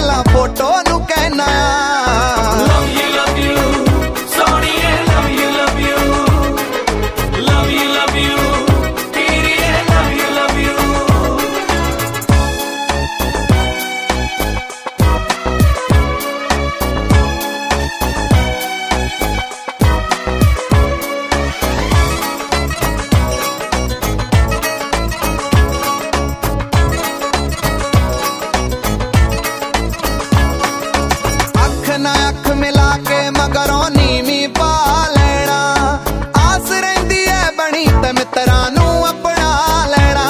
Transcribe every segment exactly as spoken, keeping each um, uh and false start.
अगला फोटो नू कहना ना अख मिला के मगरों नीवी पा लेना आस रहिंदी है बनी ते मित्रां नू अपना लेना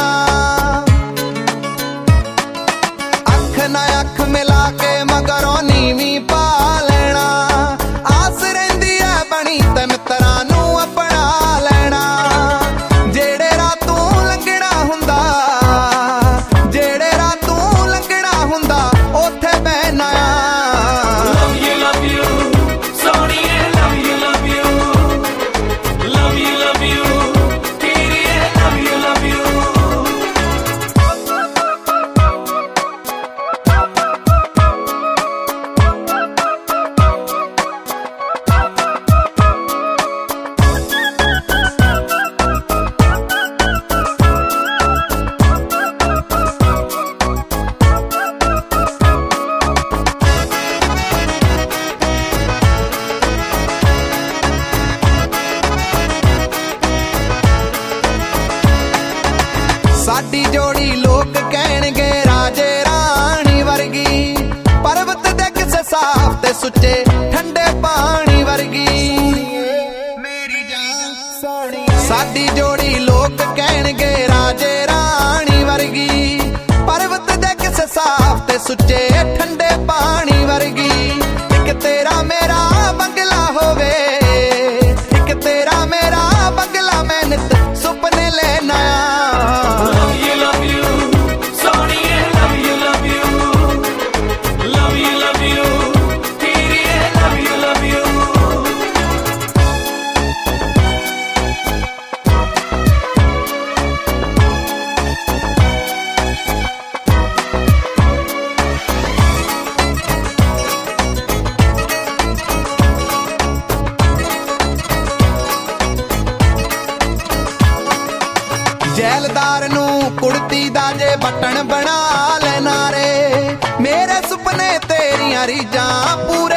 अख ना अख मिला के मगरों नीवी पा लेना आस रहिंदी है बनी ते मित्रां नू अपना लेना जेड़े रातों लंघना हुंदा जेड़े रातों लंघना हुंदा ओथे बहना साडी जोड़ी लोग कहणगे राजे राणी वर्गी पर्वत दे किसे साफ ते सुच्चे ठंडे पानी वर्गी मेरी जान सोनी साडी जोड़ी लोग कहणगे राजे राणी वर्गी पर्वत दे किसे साफ ते सुच्चे ठंडे पानी वर्गी एक तेरा मेरा बंगला होवे एक तेरा मेरा बंगला मैं नित सुपने लेना जैलदार नू कुड़ती दा जे बटन बना लेना रे मेरे सुपने तेरियां रीझां पूरी